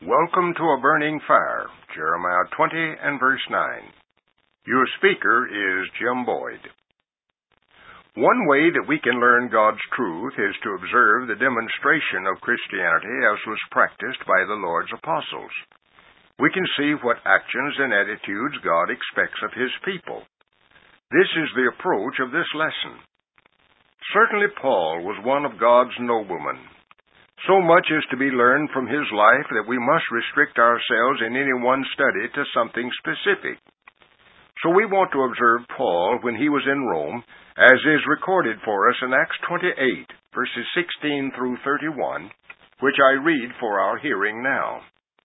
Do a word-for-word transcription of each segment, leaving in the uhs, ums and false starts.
Welcome to a burning fire, Jeremiah twenty and verse nine. Your speaker is Jim Boyd. One way that we can learn God's truth is to observe the demonstration of Christianity as was practiced by the Lord's apostles. We can see what actions and attitudes God expects of His people. This is the approach of this lesson. Certainly Paul was one of God's noblemen. So much is to be learned from his life that we must restrict ourselves in any one study to something specific. So we want to observe Paul when he was in Rome, as is recorded for us in Acts twenty-eight, verses sixteen through thirty-one, which I read for our hearing now.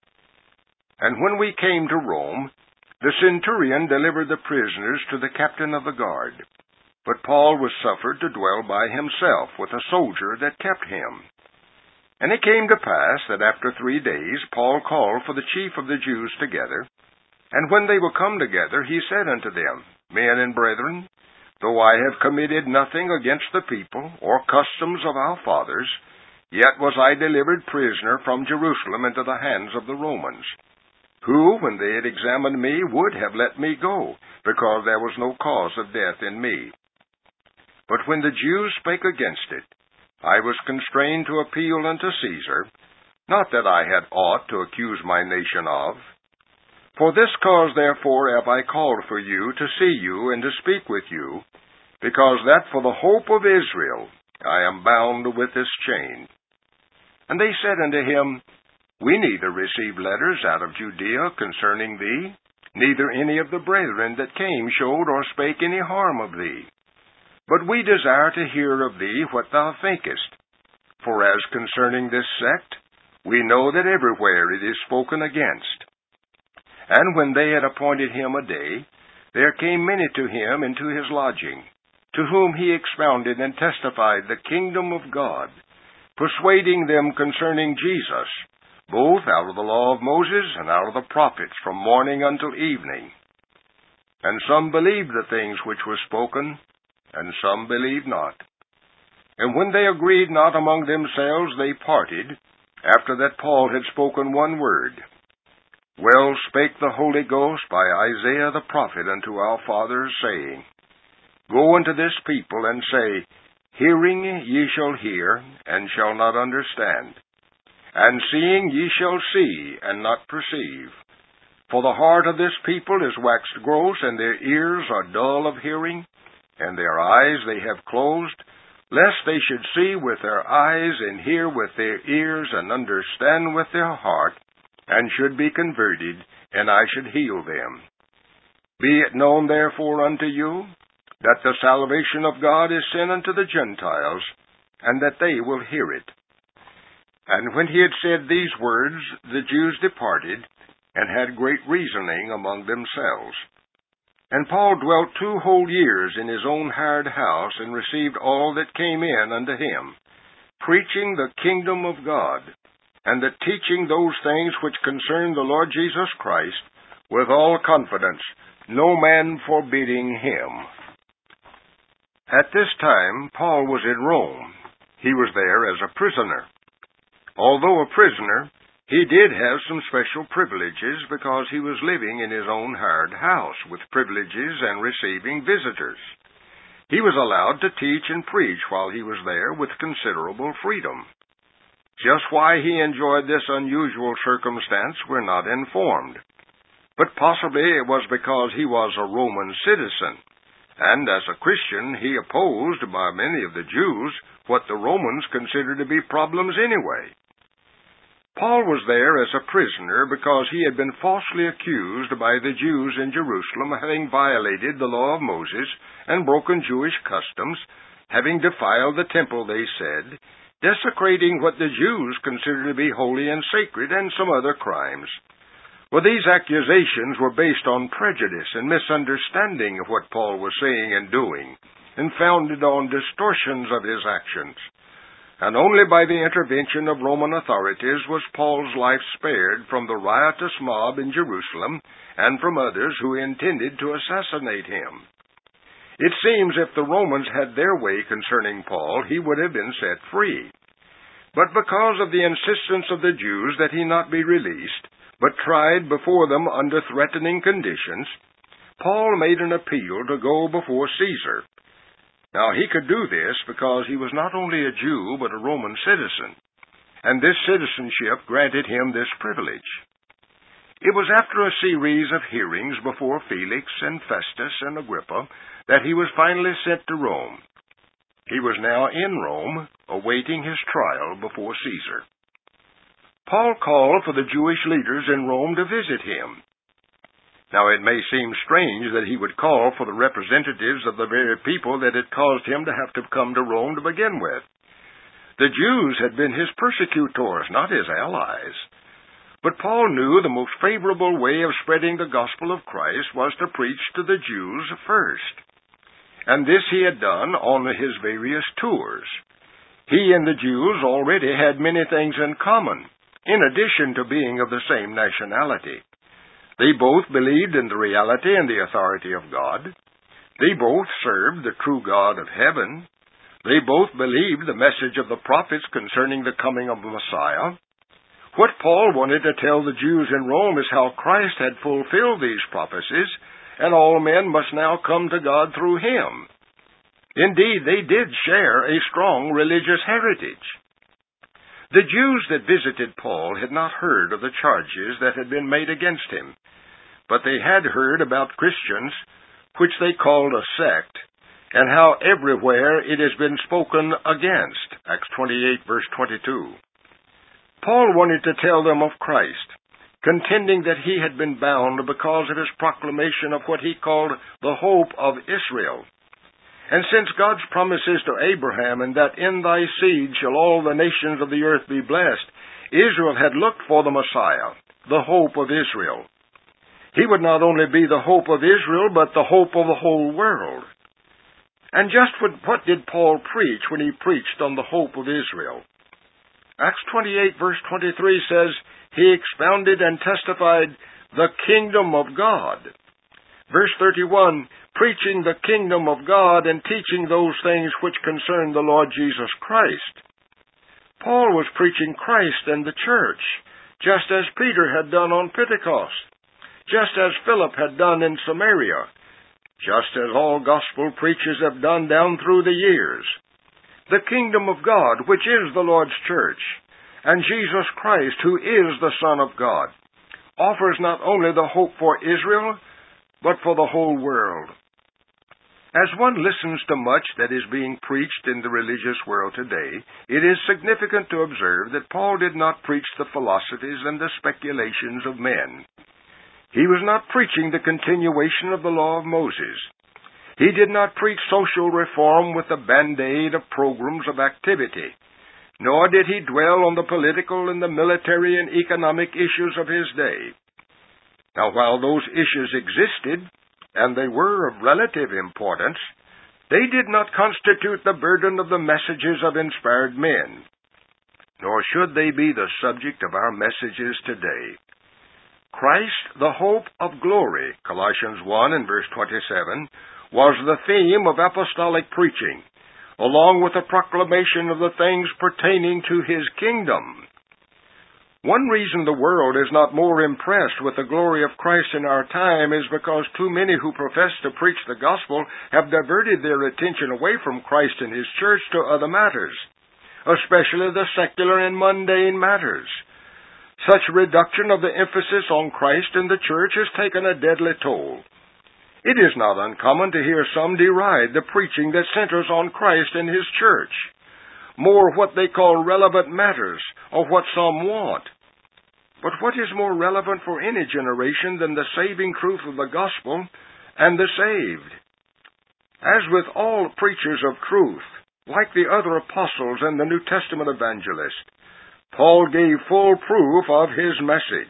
And when we came to Rome, the centurion delivered the prisoners to the captain of the guard. But Paul was suffered to dwell by himself with a soldier that kept him. And it came to pass that after three days Paul called for the chief of the Jews together, and when they were come together, he said unto them, Men and brethren, though I have committed nothing against the people, or customs of our fathers, yet was I delivered prisoner from Jerusalem into the hands of the Romans, who, when they had examined me, would have let me go, because there was no cause of death in me. But when the Jews spake against it, I was constrained to appeal unto Caesar, not that I had aught to accuse my nation of. For this cause therefore have I called for you to see you and to speak with you, because that for the hope of Israel I am bound with this chain. And they said unto him, We neither received letters out of Judea concerning thee, neither any of the brethren that came showed or spake any harm of thee. But we desire to hear of thee what thou thinkest. For as concerning this sect, we know that everywhere it is spoken against. And when they had appointed him a day, there came many to him into his lodging, to whom he expounded and testified the kingdom of God, persuading them concerning Jesus, both out of the law of Moses and out of the prophets from morning until evening. And some believed the things which were spoken, and some believed not. And when they agreed not among themselves, they parted, after that Paul had spoken one word. Well spake the Holy Ghost by Isaiah the prophet unto our fathers, saying, Go unto this people, and say, Hearing ye shall hear, and shall not understand, and seeing ye shall see, and not perceive. For the heart of this people is waxed gross, and their ears are dull of hearing, and their eyes they have closed, lest they should see with their eyes, and hear with their ears, and understand with their heart, and should be converted, and I should heal them. Be it known therefore unto you, that the salvation of God is sent unto the Gentiles, and that they will hear it. And when he had said these words, the Jews departed, and had great reasoning among themselves. And Paul dwelt two whole years in his own hired house, and received all that came in unto him, preaching the kingdom of God, and the teaching those things which concern the Lord Jesus Christ, with all confidence, no man forbidding him. At this time Paul was in Rome. He was there as a prisoner. Although a prisoner, he did have some special privileges because he was living in his own hired house with privileges and receiving visitors. He was allowed to teach and preach while he was there with considerable freedom. Just why he enjoyed this unusual circumstance we're not informed, but possibly it was because he was a Roman citizen, and as a Christian he opposed by many of the Jews what the Romans considered to be problems anyway. Paul was there as a prisoner because he had been falsely accused by the Jews in Jerusalem of having violated the law of Moses and broken Jewish customs, having defiled the temple, they said, desecrating what the Jews considered to be holy and sacred, and some other crimes. Well, these accusations were based on prejudice and misunderstanding of what Paul was saying and doing, and founded on distortions of his actions. And only by the intervention of Roman authorities was Paul's life spared from the riotous mob in Jerusalem and from others who intended to assassinate him. It seems if the Romans had their way concerning Paul, he would have been set free. But because of the insistence of the Jews that he not be released, but tried before them under threatening conditions, Paul made an appeal to go before Caesar. Now he could do this because he was not only a Jew but a Roman citizen, and this citizenship granted him this privilege. It was after a series of hearings before Felix and Festus and Agrippa that he was finally sent to Rome. He was now in Rome, awaiting his trial before Caesar. Paul called for the Jewish leaders in Rome to visit him. Now it may seem strange that he would call for the representatives of the very people that had caused him to have to come to Rome to begin with. The Jews had been his persecutors, not his allies. But Paul knew the most favorable way of spreading the gospel of Christ was to preach to the Jews first. And this he had done on his various tours. He and the Jews already had many things in common, in addition to being of the same nationality. They both believed in the reality and the authority of God. They both served the true God of heaven. They both believed the message of the prophets concerning the coming of the Messiah. What Paul wanted to tell the Jews in Rome is how Christ had fulfilled these prophecies, and all men must now come to God through him. Indeed, they did share a strong religious heritage. The Jews that visited Paul had not heard of the charges that had been made against him, but they had heard about Christians, which they called a sect, and how everywhere it has been spoken against. Acts twenty-eight, verse twenty-two. Paul wanted to tell them of Christ, contending that he had been bound because of his proclamation of what he called the hope of Israel. And since God's promises to Abraham, and that in thy seed shall all the nations of the earth be blessed, Israel had looked for the Messiah, the hope of Israel. He would not only be the hope of Israel, but the hope of the whole world. And just what, what did Paul preach when he preached on the hope of Israel? Acts twenty-eight, verse twenty-three says, he expounded and testified the kingdom of God. Verse thirty-one, preaching the kingdom of God and teaching those things which concern the Lord Jesus Christ. Paul was preaching Christ and the church, just as Peter had done on Pentecost, just as Philip had done in Samaria, just as all gospel preachers have done down through the years. The kingdom of God, which is the Lord's church, and Jesus Christ, who is the Son of God, offers not only the hope for Israel, but for the whole world. As one listens to much that is being preached in the religious world today, it is significant to observe that Paul did not preach the philosophies and the speculations of men. He was not preaching the continuation of the law of Moses. He did not preach social reform with a band-aid of programs of activity, nor did he dwell on the political and the military and economic issues of his day. Now, while those issues existed, and they were of relative importance, they did not constitute the burden of the messages of inspired men, nor should they be the subject of our messages today. Christ, the hope of glory, Colossians one and verse twenty-seven, was the theme of apostolic preaching, along with the proclamation of the things pertaining to his kingdom. One reason the world is not more impressed with the glory of Christ in our time is because too many who profess to preach the gospel have diverted their attention away from Christ and his church to other matters, especially the secular and mundane matters. Such reduction of the emphasis on Christ and the church has taken a deadly toll. It is not uncommon to hear some deride the preaching that centers on Christ and his church, more what they call relevant matters, or what some want. But what is more relevant for any generation than the saving truth of the gospel and the saved? As with all preachers of truth, like the other apostles and the New Testament evangelists, Paul gave full proof of his message.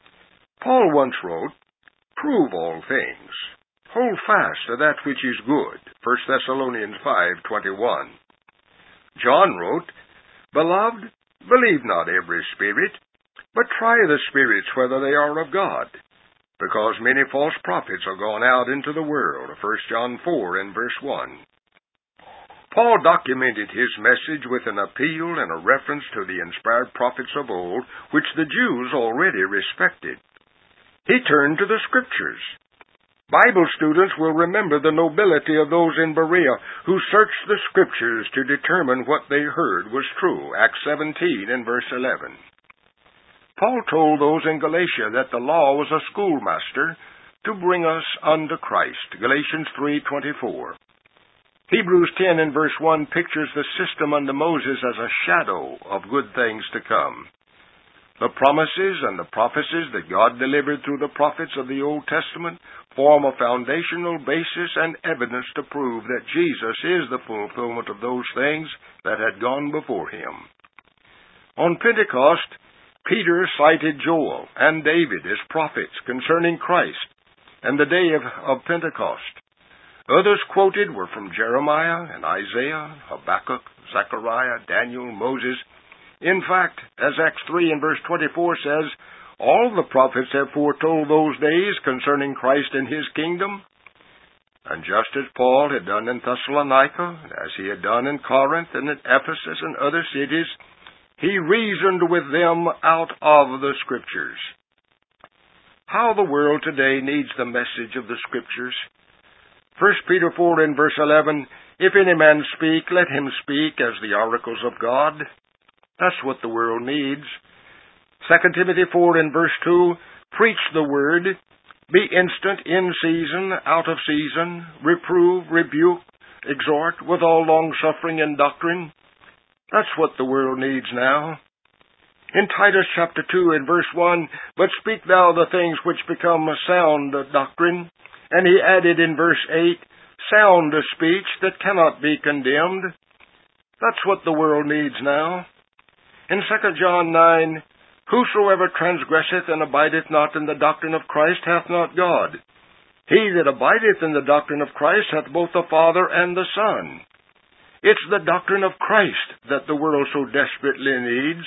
Paul once wrote, "Prove all things. Hold fast to that which is good." First Thessalonians five twenty-one. John wrote, "Beloved, believe not every spirit, but try the spirits whether they are of God, because many false prophets are gone out into the world." First John four and verse one. Paul documented his message with an appeal and a reference to the inspired prophets of old, which the Jews already respected. He turned to the Scriptures. Bible students will remember the nobility of those in Berea who searched the Scriptures to determine what they heard was true. Acts seventeen and verse eleven. Paul told those in Galatia that the law was a schoolmaster to bring us unto Christ. Galatians three twenty-four. Hebrews ten and verse one pictures the system under Moses as a shadow of good things to come. The promises and the prophecies that God delivered through the prophets of the Old Testament form a foundational basis and evidence to prove that Jesus is the fulfillment of those things that had gone before him. On Pentecost, Peter cited Joel and David as prophets concerning Christ and the day of, of Pentecost. Others quoted were from Jeremiah and Isaiah, Habakkuk, Zechariah, Daniel, Moses. In fact, as Acts three and verse twenty-four says, all the prophets have foretold those days concerning Christ and his kingdom. And just as Paul had done in Thessalonica, as he had done in Corinth and in Ephesus and other cities, he reasoned with them out of the Scriptures. How the world today needs the message of the Scriptures. First Peter four and verse eleven, if any man speak, let him speak as the oracles of God. That's what the world needs. Second Timothy four and verse two, preach the word, be instant in season, out of season, reprove, rebuke, exhort, with all longsuffering and doctrine. That's what the world needs now. In Titus chapter two and verse one, but speak thou the things which become a sound doctrine. And he added in verse eight, sound speech that cannot be condemned. That's what the world needs now. In Second John nine, whosoever transgresseth and abideth not in the doctrine of Christ hath not God. He that abideth in the doctrine of Christ hath both the Father and the Son. It's the doctrine of Christ that the world so desperately needs.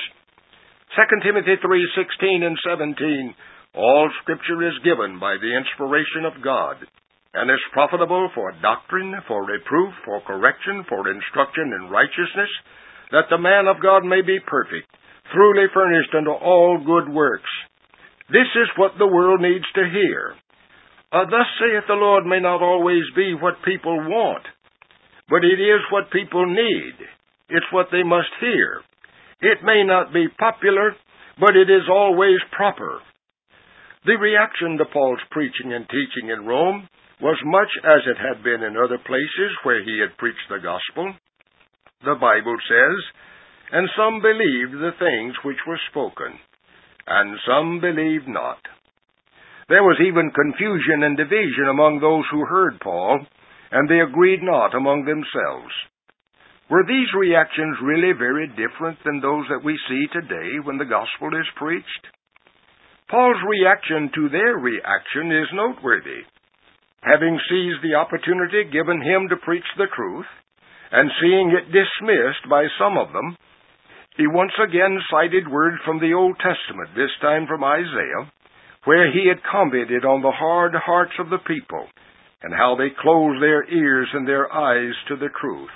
Second Timothy three sixteen and seventeen, all Scripture is given by the inspiration of God, and is profitable for doctrine, for reproof, for correction, for instruction in righteousness, that the man of God may be perfect, truly furnished unto all good works. This is what the world needs to hear. Uh, thus saith the Lord may not always be what people want, but it is what people need. It's what they must hear. It may not be popular, but it is always proper. The reaction to Paul's preaching and teaching in Rome was much as it had been in other places where he had preached the gospel. The Bible says, and some believed the things which were spoken, and some believed not. There was even confusion and division among those who heard Paul, and they agreed not among themselves. Were these reactions really very different than those that we see today when the gospel is preached? Paul's reaction to their reaction is noteworthy. Having seized the opportunity given him to preach the truth, and seeing it dismissed by some of them, he once again cited words from the Old Testament, this time from Isaiah, where he had commented on the hard hearts of the people, and how they closed their ears and their eyes to the truth.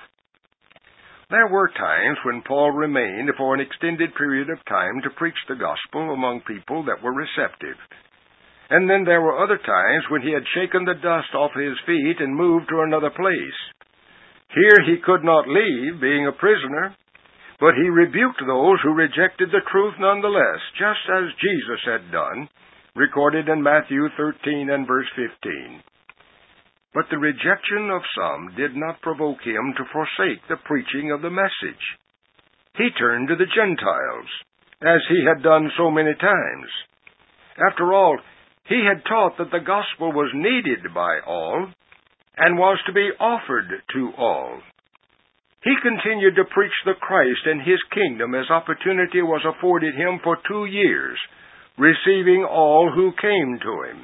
There were times when Paul remained for an extended period of time to preach the gospel among people that were receptive. And then there were other times when he had shaken the dust off his feet and moved to another place. Here he could not leave, being a prisoner, but he rebuked those who rejected the truth nonetheless, just as Jesus had done, recorded in Matthew thirteen and verse fifteen. But the rejection of some did not provoke him to forsake the preaching of the message. He turned to the Gentiles, as he had done so many times. After all, he had taught that the gospel was needed by all, and was to be offered to all. He continued to preach the Christ and his kingdom as opportunity was afforded him for two years, receiving all who came to him.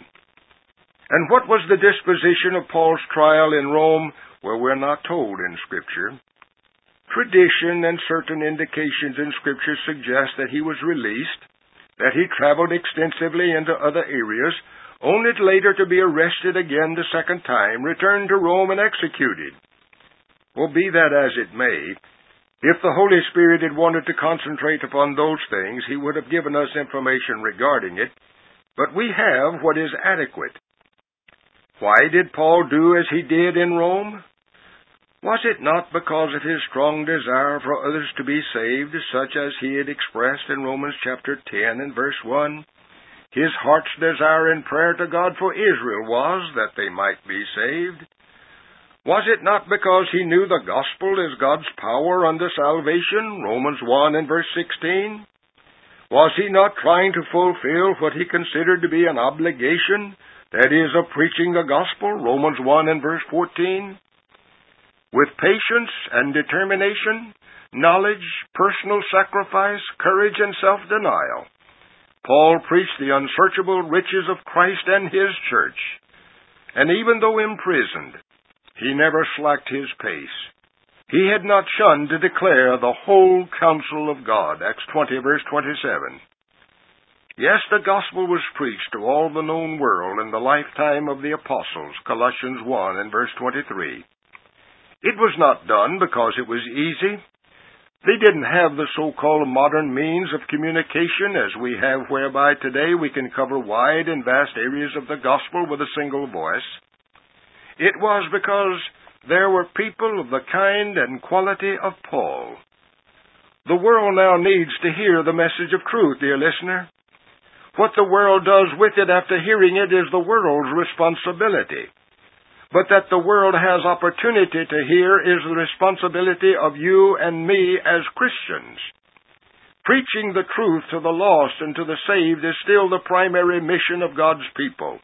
And what was the disposition of Paul's trial in Rome? Well, we're not told in Scripture. Tradition and certain indications in Scripture suggest that he was released, that he traveled extensively into other areas, only later to be arrested again the second time, returned to Rome and executed. Well, be that as it may, if the Holy Spirit had wanted to concentrate upon those things, He would have given us information regarding it, but we have what is adequate. Why did Paul do as he did in Rome? Was it not because of his strong desire for others to be saved, such as he had expressed in Romans chapter ten and verse one? His heart's desire and prayer to God for Israel was that they might be saved. Was it not because he knew the gospel is God's power unto salvation, Romans one and verse sixteen? Was he not trying to fulfill what he considered to be an obligation, that is, of preaching the gospel, Romans one and verse fourteen? With patience and determination, knowledge, personal sacrifice, courage, and self-denial, Paul preached the unsearchable riches of Christ and His church. And even though imprisoned, he never slacked his pace. He had not shunned to declare the whole counsel of God, Acts twenty, verse twenty-seven. Yes, the gospel was preached to all the known world in the lifetime of the apostles, Colossians one and verse twenty-three. It was not done because it was easy. They didn't have the so-called modern means of communication as we have, whereby today we can cover wide and vast areas of the gospel with a single voice. It was because there were people of the kind and quality of Paul. The world now needs to hear the message of truth, dear listener. What the world does with it after hearing it is the world's responsibility. But that the world has opportunity to hear is the responsibility of you and me as Christians. Preaching the truth to the lost and to the saved is still the primary mission of God's people.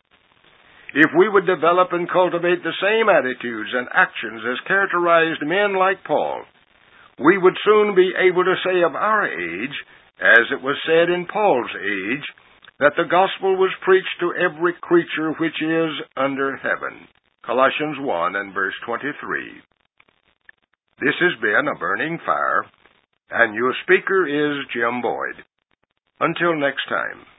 If we would develop and cultivate the same attitudes and actions as characterized men like Paul, we would soon be able to say of our age, as it was said in Paul's age, that the gospel was preached to every creature which is under heaven. Colossians one and verse twenty-three. This has been A Burning Fire, and your speaker is Jim Boyd. Until next time.